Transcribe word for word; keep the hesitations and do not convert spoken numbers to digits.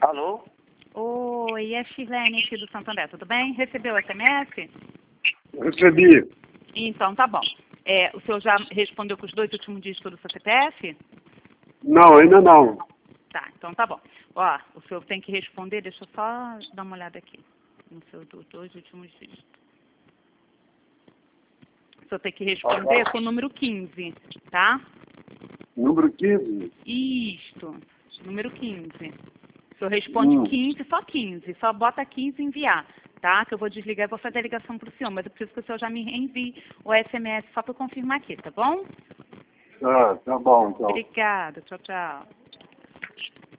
Alô? Oi, é Shirlene aqui do Santo André, tudo bem? Recebeu o S M S? Recebi. Então, tá bom. É, o senhor já respondeu com os dois últimos dígitos do seu C P F? Não, ainda não. Tá, então tá bom. Ó, o senhor tem que responder, deixa eu só dar uma olhada aqui, no seu do- dois últimos dígitos. O senhor tem que responder com o número quinze, tá? Número quinze? Isto, número quinze. O senhor responde Hum. quinze, só quinze, só bota quinze e enviar, tá? Que eu vou desligar e vou fazer a ligação pro senhor, mas eu preciso que o senhor já me envie o S M S só para confirmar aqui, tá bom? Ah, tá bom, então. Obrigada, tchau, tchau.